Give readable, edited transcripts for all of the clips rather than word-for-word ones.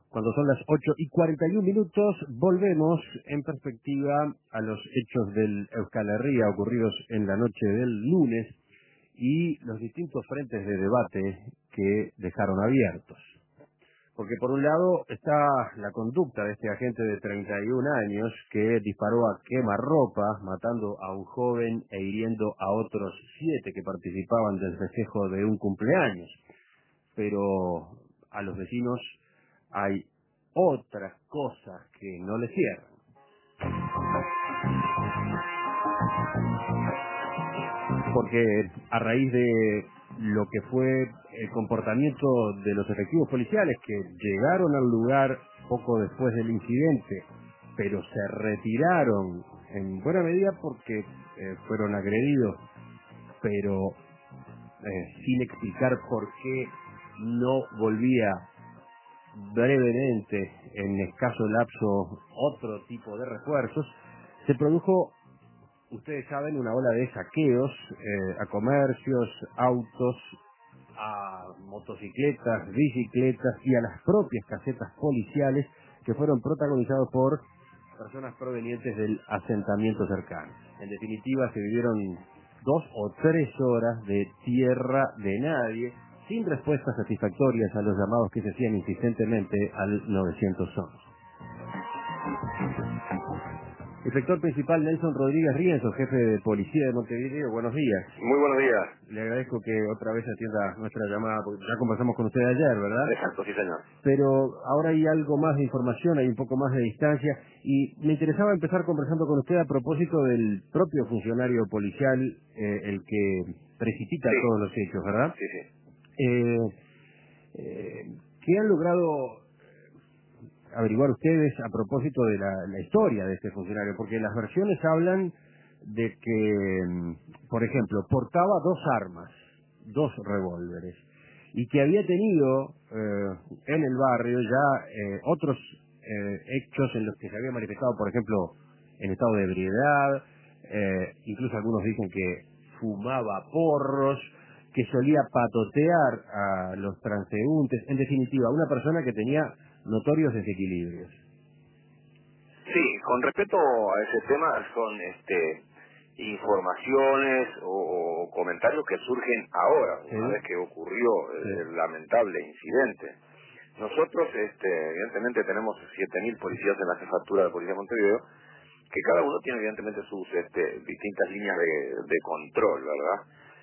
Cuando son las 8:41, volvemos en perspectiva a los hechos del Euskal Herria ocurridos en la noche del lunes y los distintos frentes de debate que dejaron abiertos. Porque por un lado está la conducta de este agente de 31 años que disparó a quemarropa, matando a un joven e hiriendo a otros 7 que participaban del festejo de un cumpleaños. Pero a los vecinos hay otras cosas que no les cierran. Porque a raíz de lo que fue el comportamiento de los efectivos policiales que llegaron al lugar poco después del incidente, pero se retiraron en buena medida porque fueron agredidos, pero sin explicar por qué no volvía brevemente, en escaso lapso, otro tipo de refuerzos, se produjo, ustedes saben, una ola de saqueos a comercios, autos, a motocicletas, bicicletas y a las propias casetas policiales que fueron protagonizados por personas provenientes del asentamiento cercano. En definitiva, se vivieron 2 o 3 horas de tierra de nadie, sin respuestas satisfactorias a los llamados que se hacían insistentemente al 911. Inspector principal Nelson Rodríguez Rienzo, jefe de policía de Montevideo, buenos días. Muy buenos días. Le agradezco que otra vez atienda nuestra llamada, porque ya conversamos con usted ayer, ¿verdad? Exacto, sí señor. Pero ahora hay algo más de información, hay un poco más de distancia, y me interesaba empezar conversando con usted a propósito del propio funcionario policial, el que precipita todos los hechos, ¿verdad? Sí, sí. ¿Qué han logrado averiguar ustedes a propósito de la historia de este funcionario? Porque las versiones hablan de que, por ejemplo, portaba 2 armas, 2 revólveres, y que había tenido en el barrio ya otros hechos en los que se había manifestado, por ejemplo, en estado de ebriedad, incluso algunos dicen que fumaba porros, que solía patotear a los transeúntes, en definitiva, una persona que tenía notorios desequilibrios. Sí, con respecto a ese tema son informaciones o comentarios que surgen ahora, una vez que ocurrió el lamentable incidente. Nosotros, evidentemente, tenemos 7.000 policías en la jefatura de Policía de Montevideo, que cada uno tiene evidentemente sus distintas líneas de control, ¿verdad?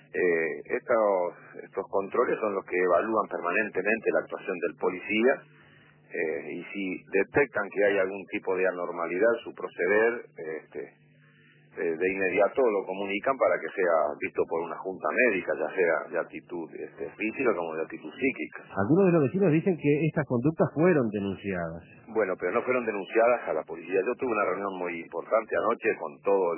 Estos controles son los que evalúan permanentemente la actuación del policía, y si detectan que hay algún tipo de anormalidad en su proceder, de inmediato lo comunican para que sea visto por una junta médica, ya sea de actitud física como de actitud psíquica. Algunos de los vecinos dicen que estas conductas fueron denunciadas. Bueno, pero no fueron denunciadas a la policía. Yo tuve una reunión muy importante anoche con todo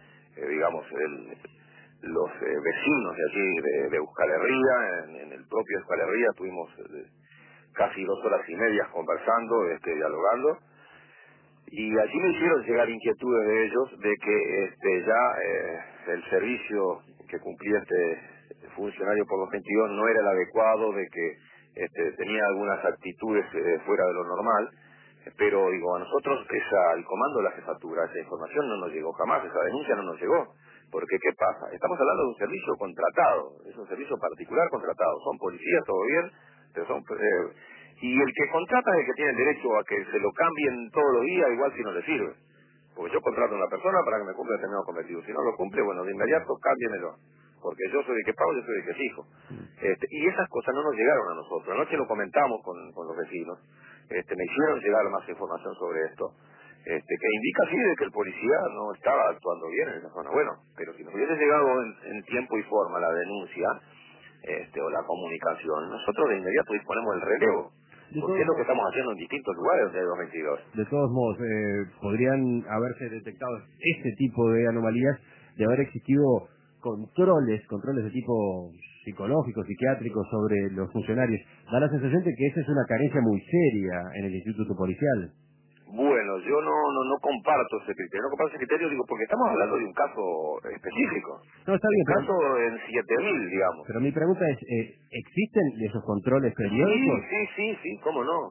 los vecinos de allí de Euskal Herria. En el propio Euskal Herria tuvimos casi 2 horas y media conversando, dialogando, y allí me hicieron llegar inquietudes de ellos de que ya el servicio que cumplía este funcionario por los 22 no era el adecuado, de que tenía algunas actitudes fuera de lo normal, pero digo, a nosotros el comando de la jefatura, esa información no nos llegó jamás, esa denuncia no nos llegó, porque ¿qué pasa? Estamos hablando de un servicio contratado, es un servicio particular contratado, son policías, todo bien, pero son y el que contrata es el que tiene el derecho a que se lo cambien todos los días, igual si no le sirve. Porque yo contrato a una persona para que me cumpla determinado cometido. Si no lo cumple, bueno, de inmediato cámbienmelo. Porque yo soy el que pago, yo soy el que fijo. Y esas cosas no nos llegaron a nosotros. Anoche lo comentamos con los vecinos. Me hicieron llegar más información sobre esto. Que indica sí de que el policía no estaba actuando bien en esa zona. Bueno, pero si nos hubiese llegado en tiempo y forma la denuncia, o la comunicación, nosotros de inmediato disponemos del relevo. Porque es lo que estamos haciendo en distintos lugares de 2022. De todos modos, podrían haberse detectado este tipo de anomalías de haber existido controles de tipo psicológico, psiquiátrico sobre los funcionarios. Da la sensación de que esa es una carencia muy seria en el Instituto Policial. Bueno, yo no comparto ese criterio. No comparto ese criterio, digo, porque estamos hablando de un caso específico. No, está bien, un caso en 7.000, digamos. Pero mi pregunta es, ¿existen esos controles periódicos? Sí, cómo no.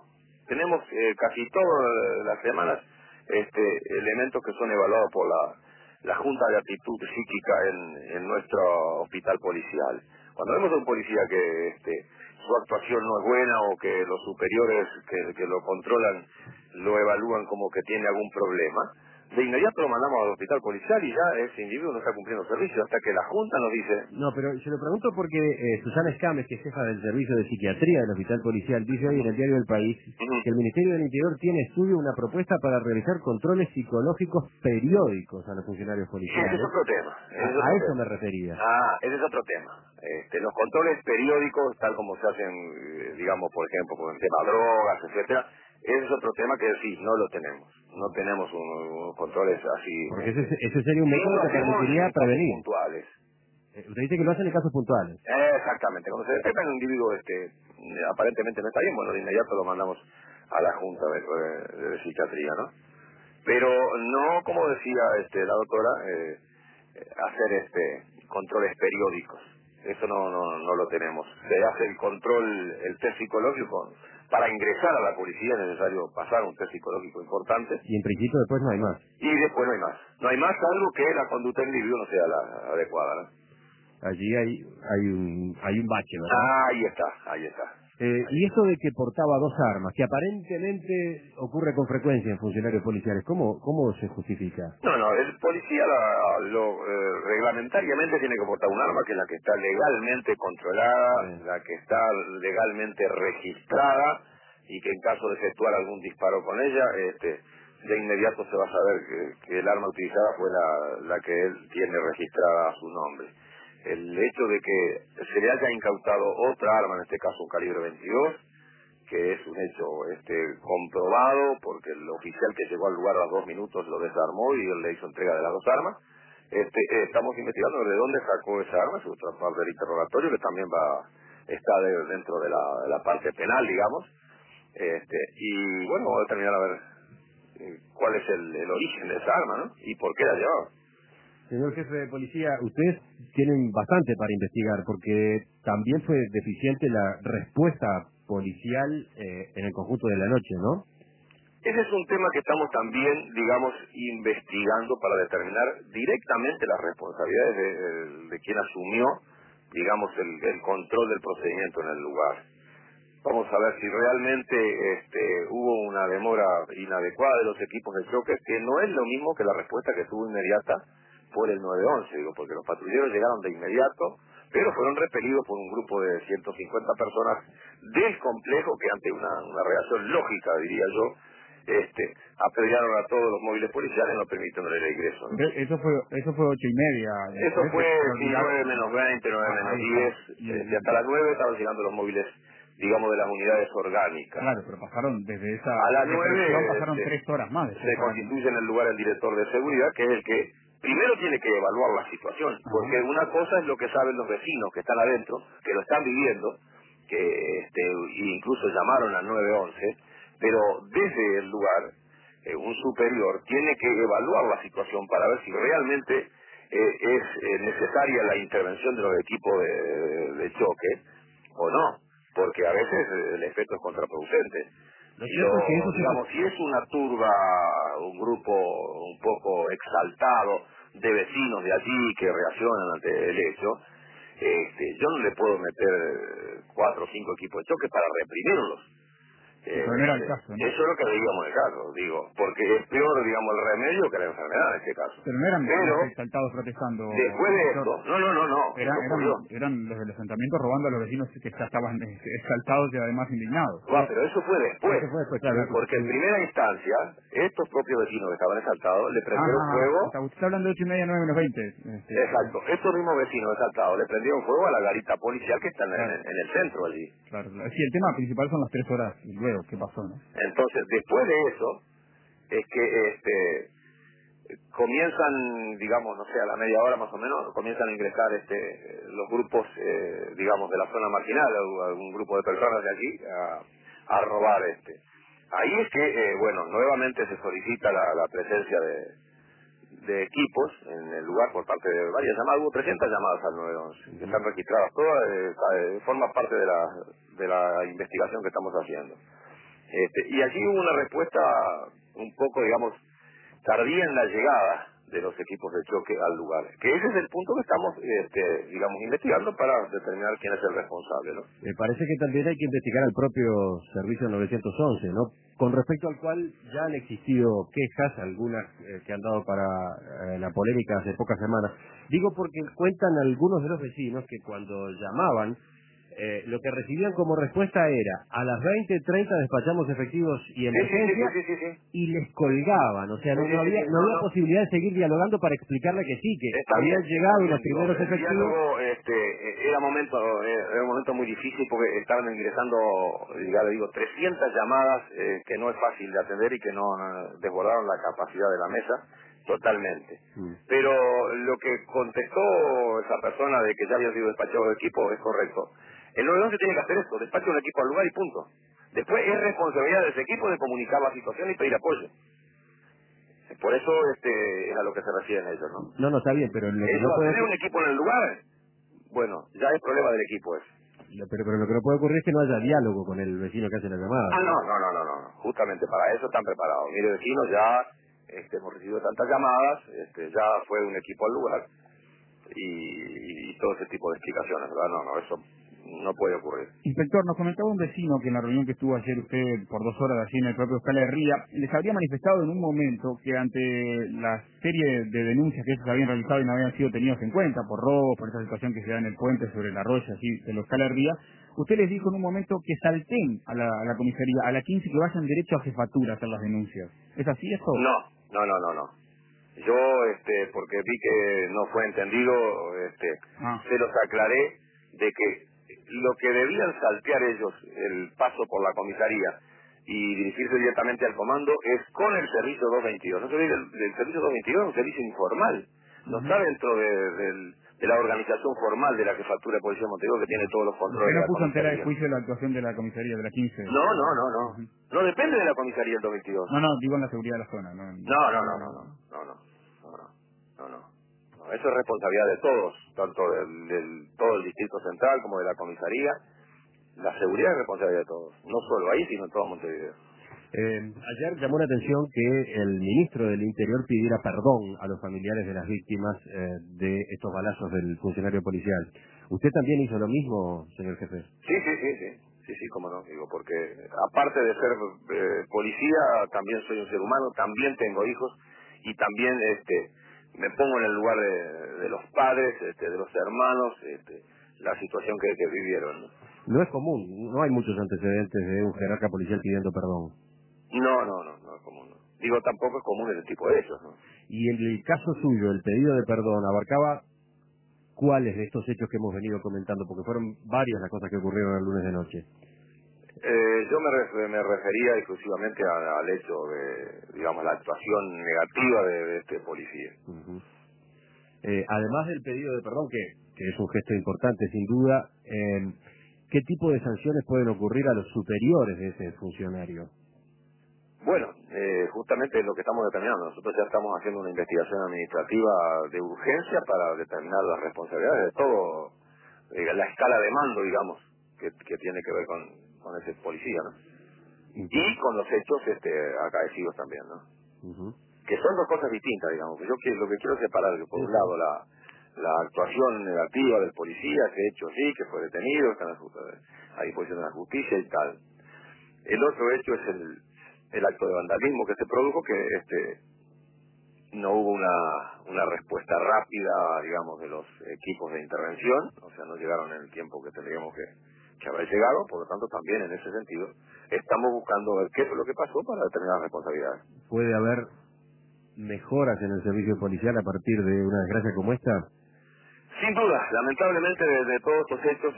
tenemos casi todas las semanas elementos que son evaluados por la Junta de Aptitud Psíquica en nuestro hospital policial. Cuando vemos a un policía que su actuación no es buena o que los superiores que lo controlan lo evalúan como que tiene algún problema, de inmediato lo mandamos al hospital policial y ya ese individuo no está cumpliendo servicio hasta que la Junta nos dice... No, pero se lo pregunto porque Susana Escames, que es jefa del servicio de psiquiatría del hospital policial, dice hoy en el diario El País que el Ministerio del Interior tiene estudio una propuesta para realizar controles psicológicos periódicos a los funcionarios policiales. Ese es otro tema. A eso me refería. Ese es otro tema. Los controles periódicos, tal como se hacen, digamos, por ejemplo, con el tema drogas, etcétera, ese es otro tema que sí, no lo tenemos. No tenemos unos controles así. Porque ese sería un método que permitiría prevenir. Puntuales. Usted dice que lo hacen en casos puntuales. Exactamente. Cuando se detecta un individuo aparentemente no está bien, bueno, de inmediato lo mandamos a la Junta de Psiquiatría, ¿no? Pero no, como decía la doctora, hacer controles periódicos. Eso no lo tenemos. Se hace el control, el test psicológico. Para ingresar a la policía es necesario pasar un test psicológico importante. Y en principio después no hay más. Y después no hay más. No hay más, salvo que la conducta del individuo no sea la adecuada, ¿no? Allí hay un bache, ¿verdad? Ahí está. Y eso de que portaba dos armas, que aparentemente ocurre con frecuencia en funcionarios policiales, ¿cómo se justifica? No, el policía reglamentariamente tiene que portar un arma que es la que está legalmente controlada, la que está legalmente registrada y que en caso de efectuar algún disparo con ella, de inmediato se va a saber que el arma utilizada fue la que él tiene registrada a su nombre. El hecho de que se le haya incautado otra arma, en este caso un calibre 22, que es un hecho comprobado, porque el oficial que llegó al lugar a los 2 minutos lo desarmó y él le hizo entrega de las dos armas. Estamos investigando de dónde sacó esa arma, es otra parte del interrogatorio que también está dentro de la parte penal, digamos. Y bueno, vamos a determinar a ver cuál es el origen de esa arma, ¿no? Y por qué la llevaba. Señor jefe de policía, ustedes tienen bastante para investigar, porque también fue deficiente la respuesta policial en el conjunto de la noche, ¿no? Ese es un tema que estamos también, digamos, investigando para determinar directamente las responsabilidades de quien asumió, digamos, el control del procedimiento en el lugar. Vamos a ver si realmente hubo una demora inadecuada de los equipos de choque, que no es lo mismo que la respuesta que tuvo inmediata por el 911, digo, porque los patrulleros llegaron de inmediato, pero fueron repelidos por un grupo de 150 personas del complejo que ante una reacción lógica, diría yo, apedrearon a todos los móviles policiales, no permitiendo el ingreso, ¿no? Eso fue 8:30. Eso fue 9 menos 20, 9 menos 10, y hasta las 9 estaban llegando los móviles, digamos, de las unidades orgánicas. Claro, pero pasaron desde esa... A las 9 pasaron 3 horas más. Se constituye en el lugar el director de seguridad, que es el que primero tiene que evaluar la situación, porque una cosa es lo que saben los vecinos que están adentro, que lo están viviendo, que incluso llamaron al 911, pero desde el lugar un superior tiene que evaluar la situación para ver si realmente es necesaria la intervención de los equipos de choque o no, porque a veces el efecto es contraproducente. Si es una turba, un grupo un poco exaltado de vecinos de allí que reaccionan ante el hecho, yo no le puedo meter 4 o 5 equipos de choque para reprimirlos. Pero no era el caso, ¿no? Eso es lo que veíamos en el caso, digo, porque es peor, digamos, el remedio que la enfermedad en este caso. Pero no eran los exaltados protestando. Después de esto, no. Eran los del asentamiento robando a los vecinos que ya estaban exaltados y además indignados. Pero eso fue después. Claro, porque en primera instancia, estos propios vecinos que estaban exaltados le prendieron fuego. Usted está hablando de 8:30, 9 menos 20. Exacto. Estos mismos vecinos exaltados le prendieron fuego a la garita policial que está en el centro allí. Claro. Sí, el tema principal son las 3 horas y luego, ¿qué pasó, no? Entonces, después de eso, es que comienzan, digamos, no sé, a la media hora más o menos, comienzan a ingresar los grupos, digamos, de la zona marginal, algún grupo de personas de allí, a robar Ahí es que, nuevamente se solicita la presencia de equipos en el lugar por parte de varias llamadas. Hubo 300 llamadas al 911, que están registradas todas, forma parte de la investigación que estamos haciendo. Y allí hubo una respuesta un poco, digamos, tardía en la llegada de los equipos de choque al lugar. Que ese es el punto que estamos, digamos, investigando para determinar quién es el responsable, ¿no? Me parece que también hay que investigar al propio servicio 911, ¿no? Con respecto al cual ya han existido quejas, algunas que han dado para la polémica hace pocas semanas. Digo porque cuentan algunos de los vecinos que cuando llamaban, lo que recibían como respuesta era: a las 20:30 despachamos efectivos y emergencia, y les colgaban. O sea, no había posibilidad de seguir dialogando para explicarle que sí, que habían llegado los primeros efectivos. El diálogo, era un momento muy difícil porque estaban ingresando, ya le digo, 300 llamadas que no es fácil de atender y que no desbordaron la capacidad de la mesa totalmente. Pero lo que contestó esa persona de que ya había sido despachado de equipo es correcto. El 911 tiene que hacer esto, despacha un equipo al lugar y punto. Después es responsabilidad de ese equipo de comunicar la situación y pedir apoyo. Por eso es a lo que se refieren ellos, ¿no? No, está bien, pero lo que eso, no puede... tener un equipo en el lugar, bueno, ya es problema del equipo eso. Pero lo que no puede ocurrir es que no haya diálogo con el vecino que hace la llamada. No. Justamente para eso están preparados. Mire, vecinos, ya hemos recibido tantas llamadas, ya fue un equipo al lugar y todo ese tipo de explicaciones, ¿verdad? No, eso no puede ocurrir. Inspector, nos comentaba un vecino que en la reunión que estuvo ayer usted por 2 horas allí en el propio Euskal Herria, les habría manifestado en un momento que ante la serie de denuncias que ellos habían realizado y no habían sido tenidos en cuenta por robos, por esa situación que se da en el puente sobre el arroyo allí del Euskal Herria, usted les dijo en un momento que salten a la comisaría, a la 15, que vayan derecho a jefatura a hacer las denuncias. ¿Es así esto? No. Yo, porque vi que no fue entendido, se los aclaré de que lo que debían saltear ellos, el paso por la comisaría y dirigirse directamente al comando, es con el servicio 222. No se olvide, el servicio 222 es un servicio informal, no está dentro de la organización formal de la jefatura de Policía de Montevideo, que tiene todos los controles de ¿Usted no la puso en tela de comisaría. juicio la actuación de la comisaría de la 15? No. No depende de la comisaría el 222. No, digo en la seguridad de la zona. No. No, eso es responsabilidad de todos, tanto todo el distrito central como de la comisaría. La seguridad es responsabilidad de todos, no solo ahí, sino en todo Montevideo. Ayer llamó la atención que el ministro del Interior pidiera perdón a los familiares de las víctimas de estos balazos del funcionario policial. ¿Usted también hizo lo mismo, señor jefe? Sí, cómo no, digo, porque aparte de ser policía, también soy un ser humano, también tengo hijos y también me pongo en el lugar de los padres, de los hermanos, la situación que vivieron, ¿no? No es común, no hay muchos antecedentes de un jerarca policial pidiendo perdón. No es común, no. Digo, tampoco es común el tipo de hechos, ¿no? Y en el caso suyo, el pedido de perdón abarcaba ¿cuáles de estos hechos que hemos venido comentando? Porque fueron varias las cosas que ocurrieron el lunes de noche. Yo me refería exclusivamente al hecho de, digamos, la actuación negativa de este policía. Además del pedido de perdón, que es un gesto importante sin duda, ¿qué tipo de sanciones pueden ocurrir a los superiores de ese funcionario? Bueno, justamente es lo que estamos determinando. Nosotros ya estamos haciendo una investigación administrativa de urgencia para determinar las responsabilidades de todo, la escala de mando, digamos, que tiene que ver con ese policía, ¿no? Y con los hechos acaecidos también, ¿no? Que son dos cosas distintas, digamos. Lo que quiero separar, que por un lado la actuación negativa del policía, ese hecho sí, que fue detenido, está a disposición de la justicia y tal. El otro hecho es el acto de vandalismo que se produjo, que no hubo una respuesta rápida, digamos, de los equipos de intervención, o sea, no llegaron en el tiempo que tendríamos que haber llegado, por lo tanto también en ese sentido estamos buscando ver qué fue lo que pasó para determinar responsabilidades. ¿Puede haber mejoras en el servicio policial a partir de una desgracia como esta? Sin duda, lamentablemente de todos estos hechos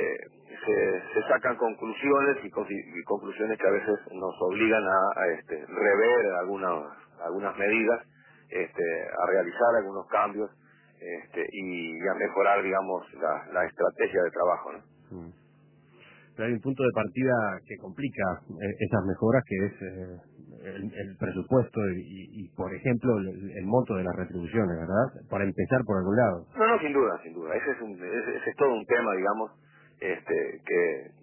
se sacan conclusiones y conclusiones que a veces nos obligan a rever algunas medidas, a realizar algunos cambios y a mejorar, digamos, la estrategia de trabajo, ¿no? Pero hay un punto de partida que complica esas mejoras, que es el presupuesto y, por ejemplo, el monto de las retribuciones, ¿verdad? Para empezar por algún lado. No, sin duda. Ese es todo un tema, digamos, que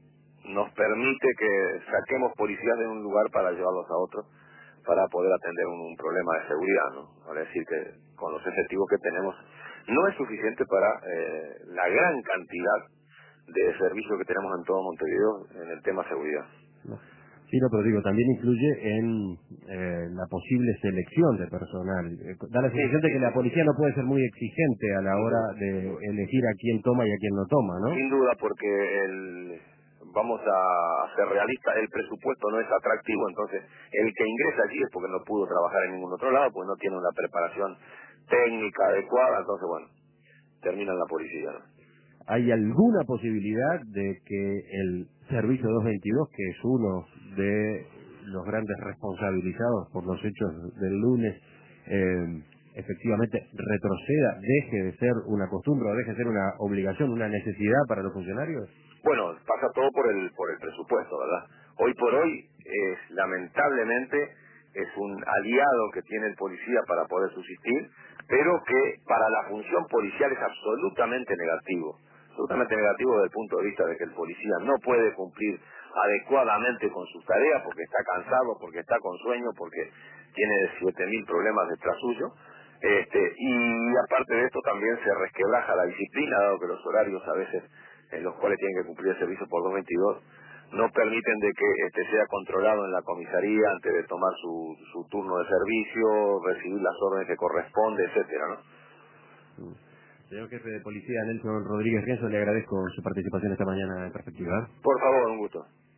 nos permite que saquemos policías de un lugar para llevarlos a otro, para poder atender un problema de seguridad, ¿no? Es decir, que con los efectivos que tenemos no es suficiente para la gran cantidad de servicios que tenemos en todo Montevideo en el tema seguridad. Sí, no, pero digo, también influye en la posible selección de personal. Da la sensación de que la policía no puede ser muy exigente a la hora de elegir a quién toma y a quién no toma, ¿no? Sin duda, porque vamos a ser realistas, el presupuesto no es atractivo, entonces el que ingresa allí es porque no pudo trabajar en ningún otro lado, pues no tiene una preparación técnica adecuada, entonces bueno, termina en la policía, ¿no? ¿Hay alguna posibilidad de que el Servicio 222, que es uno de los grandes responsabilizados por los hechos del lunes, efectivamente retroceda, deje de ser una costumbre o deje de ser una obligación, una necesidad para los funcionarios? Bueno, pasa todo por el presupuesto, ¿verdad? Hoy por hoy, lamentablemente, es un aliado que tiene el policía para poder subsistir, pero que para la función policial es absolutamente negativo desde el punto de vista de que el policía no puede cumplir adecuadamente con sus tareas porque está cansado, porque está con sueño, porque tiene 7.000 problemas detrás suyo. Y aparte de esto también se resquebraja la disciplina, dado que los horarios a veces en los cuales tienen que cumplir el servicio por 222 no permiten de que sea controlado en la comisaría antes de tomar su turno de servicio, recibir las órdenes que corresponde, etcétera, ¿no? Señor jefe de policía Nelson Rodríguez Rienzo, le agradezco su participación esta mañana en Perspectiva. Por favor, un gusto.